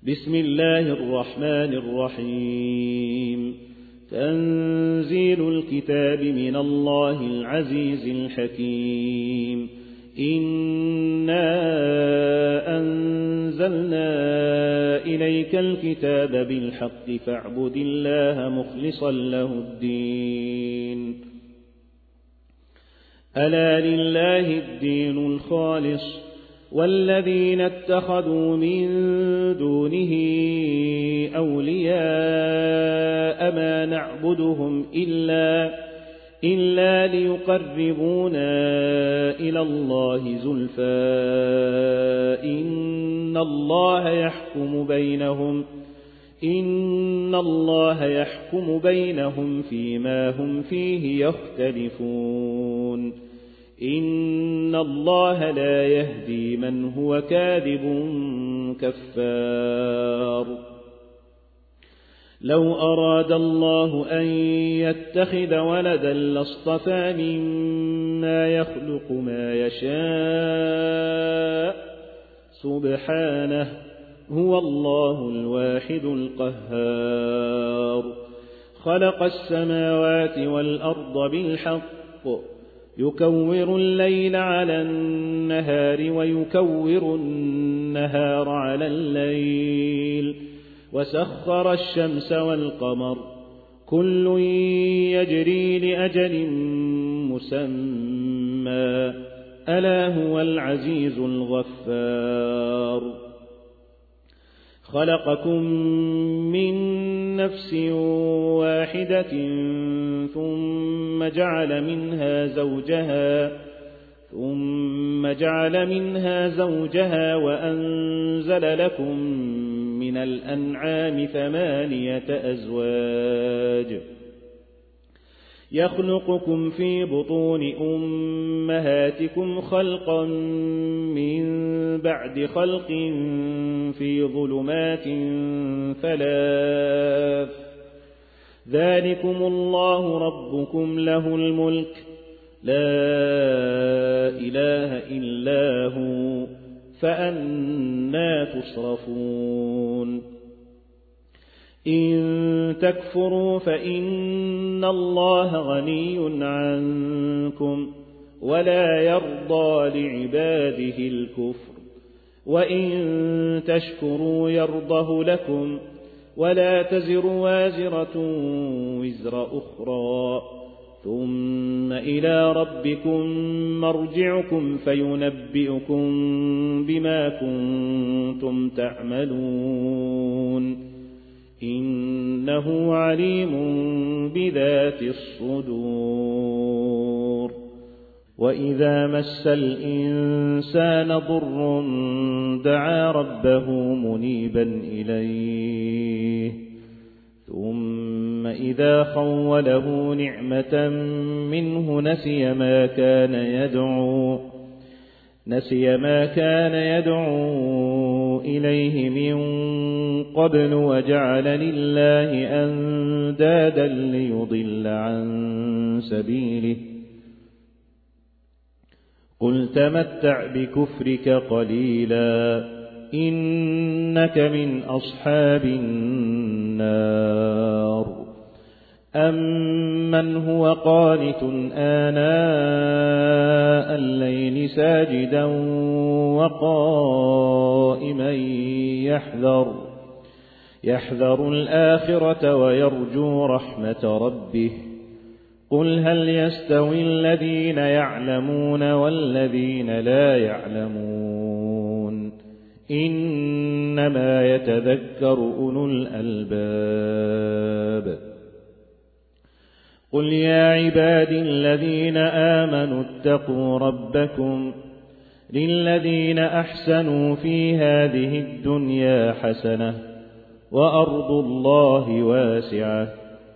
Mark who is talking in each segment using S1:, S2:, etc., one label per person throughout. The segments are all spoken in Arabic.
S1: بسم الله الرحمن الرحيم تنزيل الكتاب من الله العزيز الحكيم إنا أنزلنا إليك الكتاب بالحق فاعبد الله مخلصا له الدين ألا لله الدين الخالص والذين اتخذوا من دونه أولياء ما نعبدهم إلا ليقربونا إلى الله زلفى إن الله يحكم بينهم فيما هم فيه يختلفون إن الله لا يهدي من هو كاذب كفار لو أراد الله أن يتخذ ولدا لاصطفى مما يخلق ما يشاء سبحانه هو الله الواحد القهار خلق السماوات والأرض بالحق يكور الليل على النهار ويكور النهار على الليل وسخر الشمس والقمر كل يجري لأجل مسمى ألا هو العزيز الغفار خلقكم من نفس واحدة ثم جعل منها زوجها وأنزل لكم من الأنعام 8 أزواج يخلقكم في بطون أمهاتكم خلقا من بعد خلق في ظلمات 3 ذلكم الله ربكم له الملك لا إله إلا هو فأنى تصرفون إن تكفروا فإن الله غني عنكم ولا يرضى لعباده الكفر وإن تشكروا يرضه لكم ولا تزر وازرة وزر أخرى ثم إلى ربكم مرجعكم فينبئكم بما كنتم تعملون إنه عليم بذات الصدور وإذا مس الإنسان ضر دعا ربه منيبا إليه ثم إذا خوله نعمة منه نسي ما كان يدعو إليه من قبل وجعل لله أندادا ليضل عن سبيله قل تمتع بكفرك قليلا إنك من أصحاب النار أمن هو قانت آناء الليل ساجدا وقائما يحذر الآخرة ويرجو رحمة ربه قل هل يستوي الذين يعلمون والذين لا يعلمون إنما يتذكر أولو الألباب قل يا عبادي الذين آمنوا اتقوا ربكم للذين أحسنوا في هذه الدنيا حسنة وأرض الله واسعة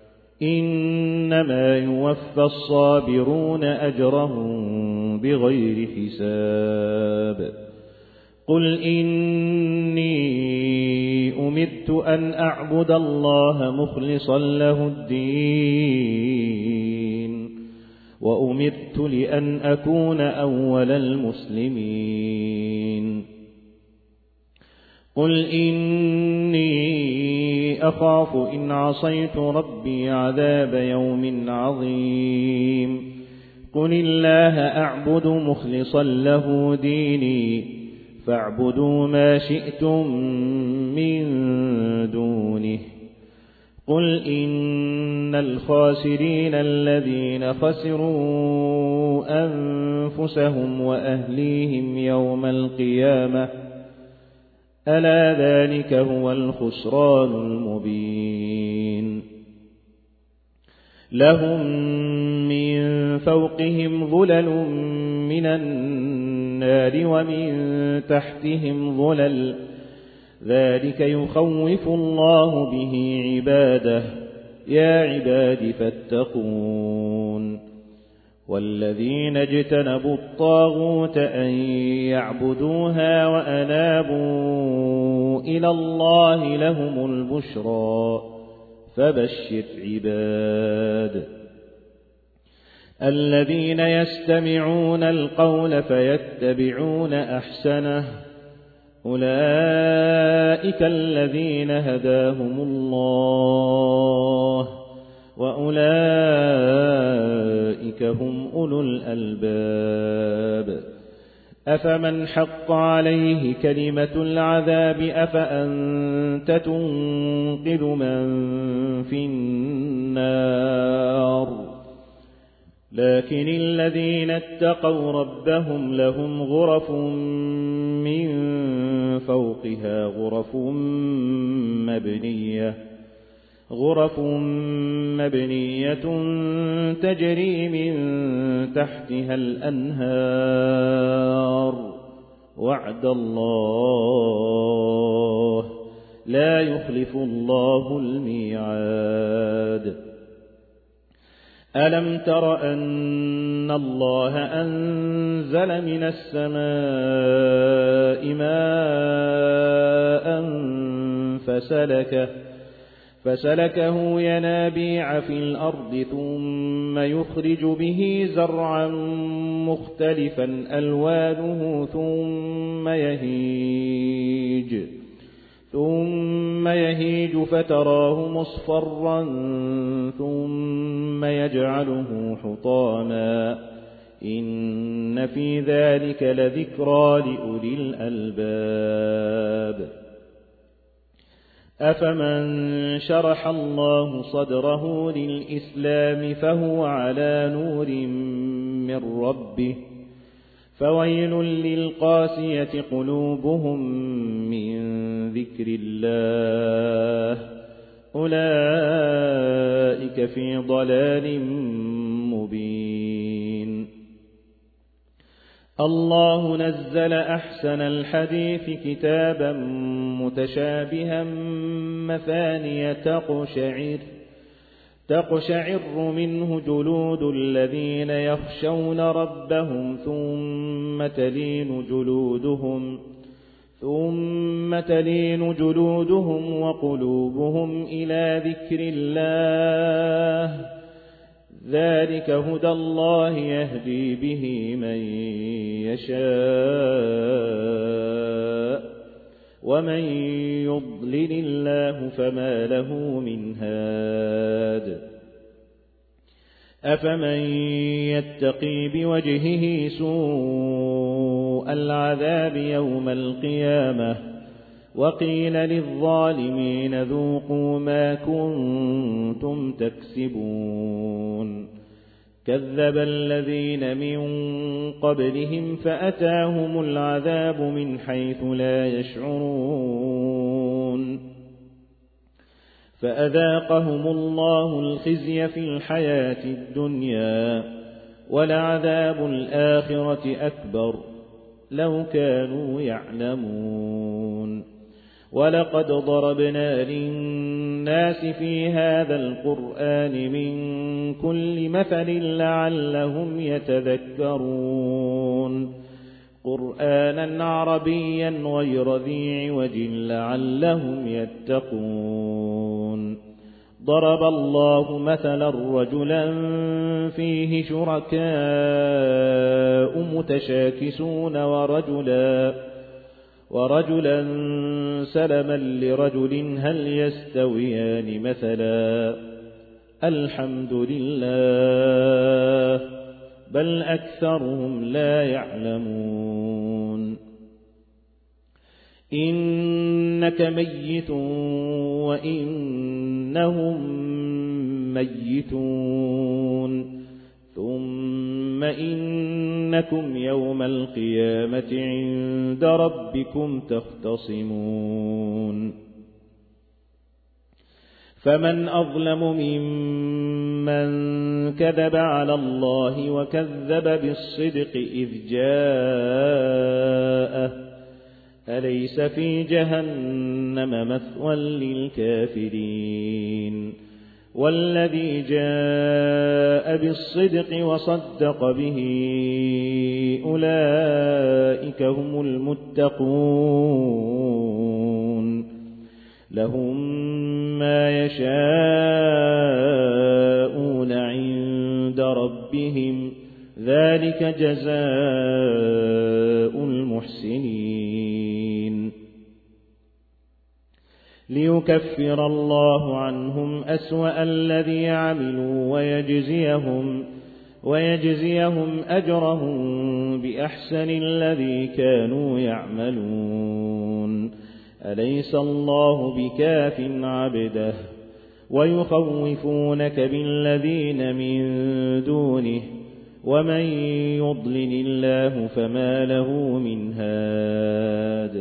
S1: إنما يوفى الصابرون أجرهم بغير حساب قل إني أمرت أن أعبد الله مخلصا له الدين وأمرت لأن أكون أول المسلمين قل إني إني أخاف إن عصيت ربي عذاب يوم عظيم قل الله أعبد مخلصا له ديني فاعبدوا ما شئتم من دونه قل إن الخاسرين الذين خسروا أنفسهم وأهليهم يوم القيامة ألا ذلك هو الخسران المبين لهم من فوقهم ظلل من النار ومن تحتهم ظلل ذلك يخوف الله به عباده يا عباد فاتقون والذين اجتنبوا الطاغوت أن يعبدوها وأنابوا إلى الله لهم البشرى فبشر عباد الذين يستمعون القول فيتبعون أحسنه أولئك الذين هداهم الله وأولئك هم أولو الألباب أفمن حق عليه كلمة العذاب أفأنت تنقذ من في النار لكن الذين اتقوا ربهم لهم غرف من فوقها غرف مبنية تجري من تحتها الأنهار وعد الله لا يخلف الله الميعاد ألم تر أن الله أنزل من السماء ماء فسلكه ينابيع في الأرض ثم يخرج به زرعا مختلفا ألوانه ثم يهيج فتراه مصفرا ثم يجعله حطاما إن في ذلك لذكرى لأولي الألباب أفمن شرح الله صدره للإسلام فهو على نور من ربه فويل للقاسية قلوبهم من ذكر الله أولئك في ضلال مبين الله نزل أحسن الحديث كتابا متشابها مثانية تقشعر منه جلود الذين يخشون ربهم ثم تلين جلودهم وقلوبهم إلى ذكر الله ذلك هدى الله يهدي به من يشاء ومن يضلل الله فما له من هاد أفمن يتقي بوجهه سوء العذاب يوم القيامة وقيل للظالمين ذوقوا ما كنتم تكسبون كذب الذين من قبلهم فأتاهم العذاب من حيث لا يشعرون فأذاقهم الله الخزي في الحياة الدنيا ولعذاب الآخرة أكبر لو كانوا يعلمون ولقد ضربنا للناس في هذا القرآن من كل مثل لعلهم يتذكرون قرآنا عربيا غير ذي عوج لعلهم يتقون ضرب الله مثلا رجلا فيه شركاء متشاكسون ورجلا سلما لرجل هل يستويان مثلا الحمد لله بل أكثرهم لا يعلمون إنك ميت وإنهم ميتون ثم إنكم يوم القيامة عند ربكم تختصمون فمن أظلم ممن كذب على الله وكذب بالصدق إذ جاءه أليس في جهنم مثوى للكافرين والذي جاء بالصدق وصدق به أولئك هم المتقون لهم ما يشاءون عند ربهم ذلك جزاء المحسنين ليكفر الله عنهم أسوأ الذي عملوا ويجزيهم أجرهم بأحسن الذي كانوا يعملون أليس الله بكاف عبده ويخوفونك بالذين من دونه ومن يضلل الله فما له من هاد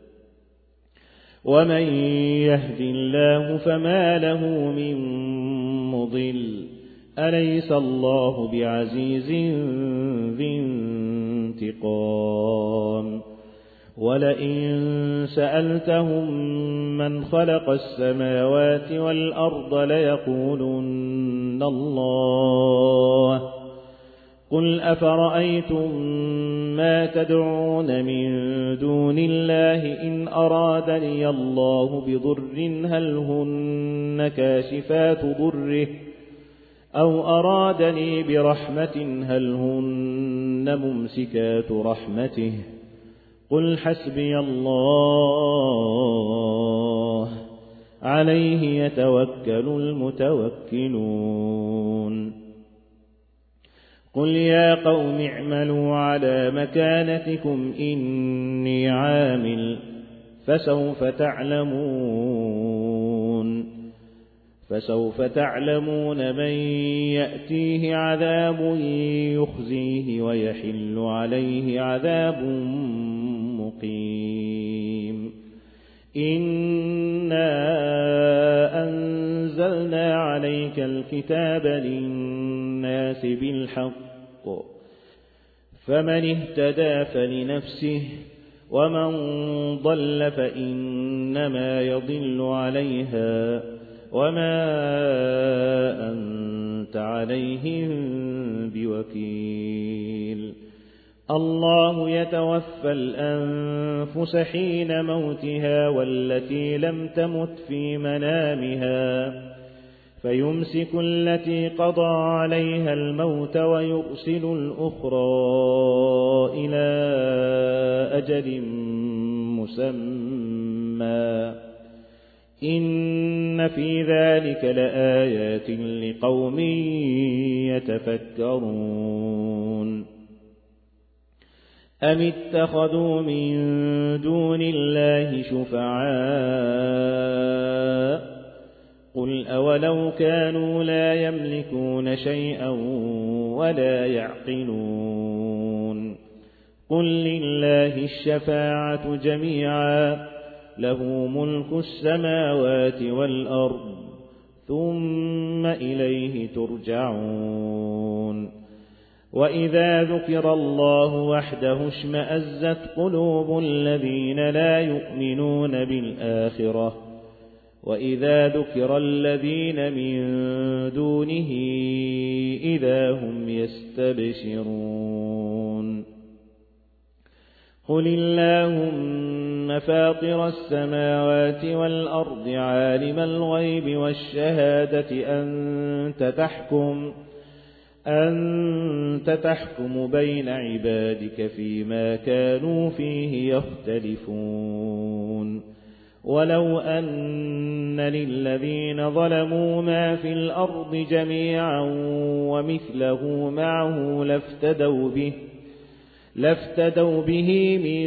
S1: ومن يهد الله فما له من مضل أليس الله بعزيز ذي انتقام ولئن سألتهم من خلق السماوات والأرض ليقولن الله قل أفرأيتم ما تدعون من دون الله إن أرادني الله بضر هل هن كاشفات ضره أو أرادني برحمة هل هن ممسكات رحمته قل حسبي الله عليه يتوكل المتوكلون قل يا قوم اعملوا على مكانتكم إني عامل فسوف تعلمون من يأتيه عذاب يخزيه ويحل عليه عذاب مقيم إنا أنزلنا عليك الكتاب للناس بالحق فمن اهتدى فلنفسه ومن ضل فإنما يضل عليها وما أنت عليهم بوكيل الله يتوفى الأنفس حين موتها والتي لم تمت في منامها فيمسك التي قضى عليها الموت ويرسل الأخرى إلى أجل مسمى إن في ذلك لآيات لقوم يتفكرون أم اتخذوا من دون الله شفعاء قل أولو كانوا لا يملكون شيئا ولا يعقلون قل لله الشفاعة جميعا له ملك السماوات والأرض ثم إليه ترجعون وإذا ذكر الله وحده اشمأزت قلوب الذين لا يؤمنون بالآخرة وإذا ذكر الذين من دونه إذا هم يستبشرون قل اللهم فاطر السماوات والأرض عالم الغيب والشهادة أنت تحكم بين عبادك فيما كانوا فيه يختلفون ولو أن للذين ظلموا ما في الأرض جميعا ومثله معه لافتدوا به من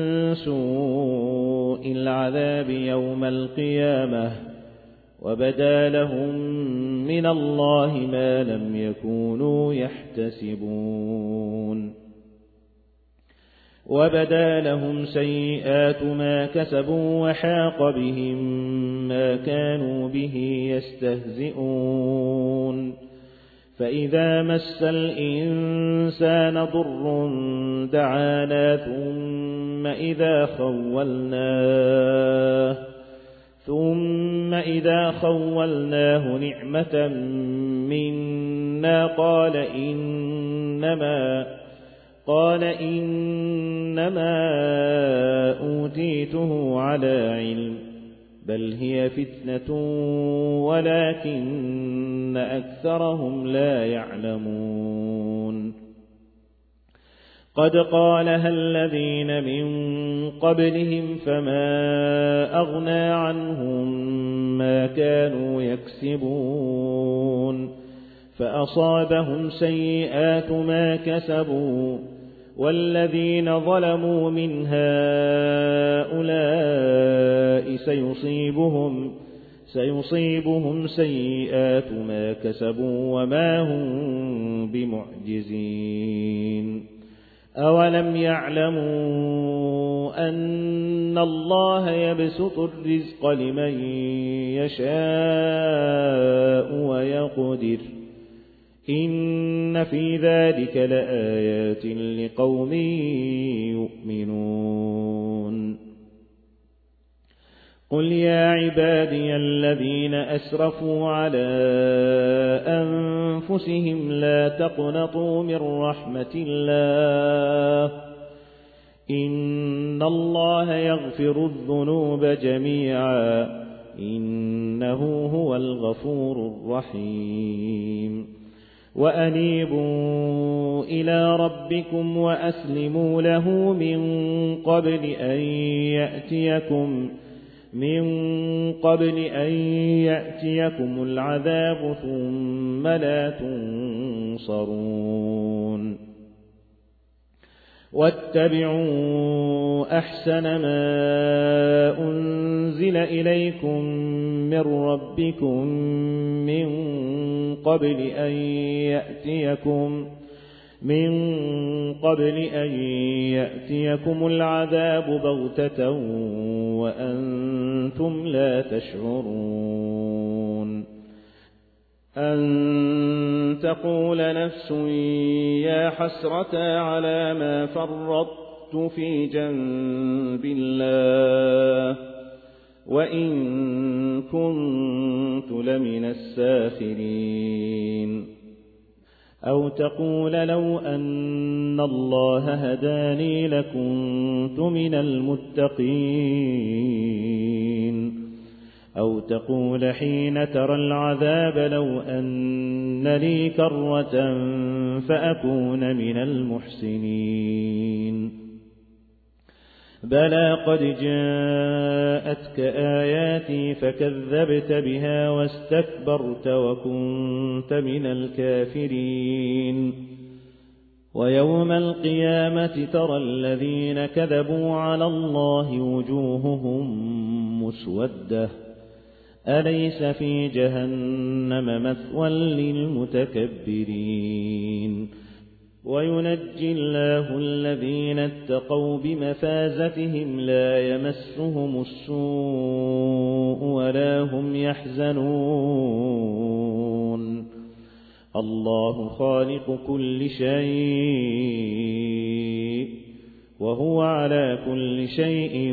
S1: سوء العذاب يوم القيامة وبدا لهم من الله ما لم يكونوا يحتسبون وبدا لهم سيئات ما كسبوا وحاق بهم ما كانوا به يستهزئون فإذا مس الإنسان ضر دعانا ثم إذا خولناه نعمة منا قال إنما أوتيته على علم بل هي فتنة ولكن أكثرهم لا يعلمون قد قالها الذين من قبلهم فما أغنى عنهم ما كانوا يكسبون فأصابهم سيئات ما كسبوا والذين ظلموا من هؤلاء سيصيبهم سيئات ما كسبوا وما هم بمعجزين أولم يعلموا أن الله يبسط الرزق لمن يشاء ويقدر إن في ذلك لآيات لقوم يؤمنون قل يا عبادي الذين أسرفوا على أنفسهم لا تقنطوا من رحمة الله إن الله يغفر الذنوب جميعا إنه هو الغفور الرحيم وأنيبوا إلى ربكم وأسلموا له من قبل أن يأتيكم العذاب ثم لا تنصرون واتبعوا أحسن ما أنزل إليكم من ربكم من قبل أن يأتيكم العذاب بغتة وأنتم لا تشعرون أن تقول نفس يا حسرة على ما فرطت في جنب الله وإن كنت لمن الساخرين أو تقول لو أن الله هداني لكنت من المتقين أو تقول حين ترى العذاب لو أن لي كرة فأكون من المحسنين بلى قد جاءتك آياتي فكذبت بها واستكبرت وكنت من الكافرين ويوم القيامة ترى الذين كذبوا على الله وجوههم مسودة أليس في جهنم مثوى للمتكبرين وينجي الله الذين اتقوا بمفازتهم لا يمسهم السوء ولا هم يحزنون الله خالق كل شيء وهو على كل شيء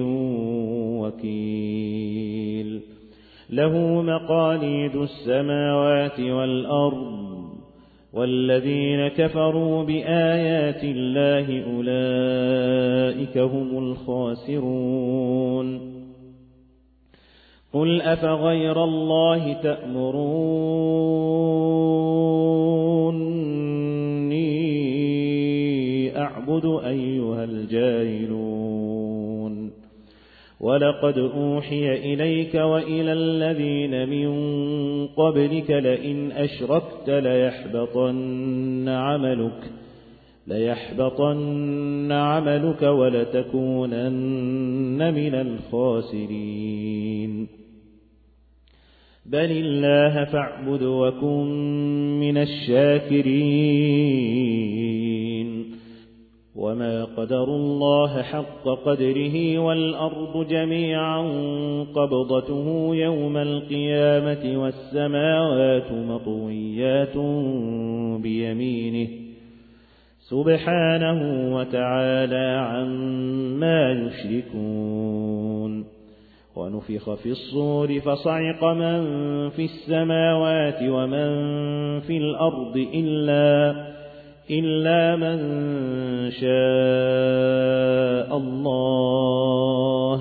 S1: وكيل له مقاليد السماوات والأرض والذين كفروا بآيات الله أولئك هم الخاسرون قل أفغير الله تأمروني فاعبدوا أيها الجاهلون ولقد أوحي إليك وإلى الذين من قبلك لئن أشركت ليحبطن عملك ولتكونن من الخاسرين بل الله فاعبد وكن من الشاكرين وما قدروا الله حق قدره والأرض جميعا قبضته يوم القيامة والسماوات مطويات بيمينه سبحانه وتعالى عما يشركون ونفخ في الصور فصعق من في السماوات ومن في الأرض إلا من شاء الله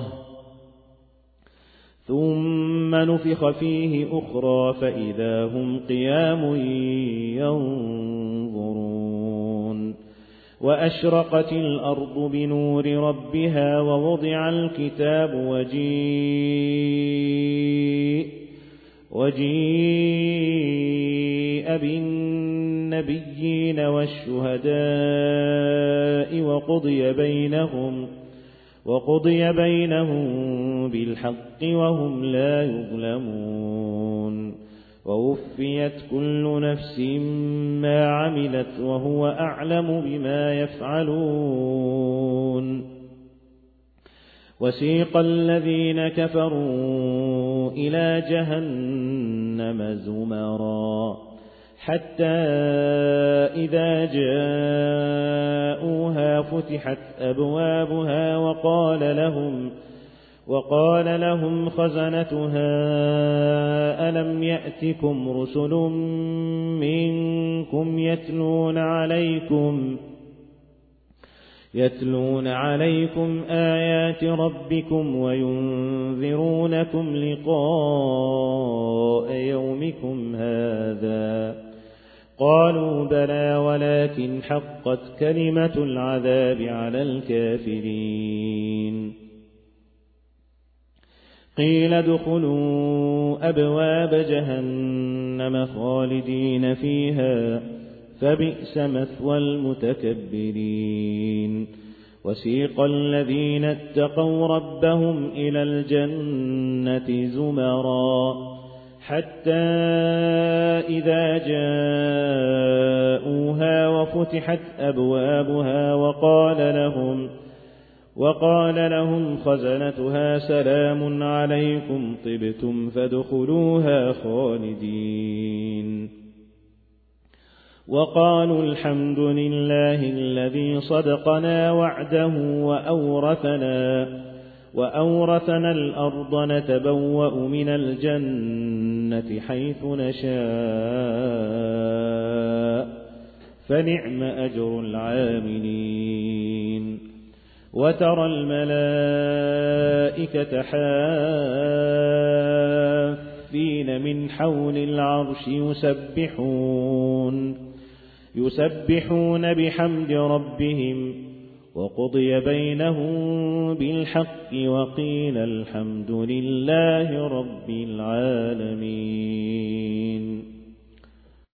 S1: ثم نفخ فيه أخرى فإذا هم قيام ينظرون وأشرقت الأرض بنور ربها ووضع الكتاب وجيء بالنبيين والشهداء وقضي بينهم بالحق وهم لا يظلمون ووفيت كل نفس ما عملت وهو أعلم بما يفعلون وسيق الذين كفروا إلى جهنم زمرا حتى إذا جاءوها فتحت أبوابها وقال لهم خزنتها ألم يأتكم رسل منكم يتلون عليكم آيات ربكم وينذرونكم لقاء يومكم هذا قالوا بلى ولكن حقت كلمة العذاب على الكافرين قيل ادخلوا أبواب جهنم خالدين فيها فبئس مثوى المتكبرين وسيق الذين اتقوا ربهم إلى الجنة زمرا حتى إذا جاءوها وفتحت أبوابها وقال لهم خزنتها سلام عليكم طبتم فادخلوها خالدين وقالوا الحمد لله الذي صدقنا وعده وأورثنا الأرض نتبوأ من الجنة حيث نشاء فنعم أجر العاملين وترى الملائكة حافين من حول العرش يسبحون بحمد ربهم وقضي بينهم بالحق وقيل الحمد لله رب العالمين.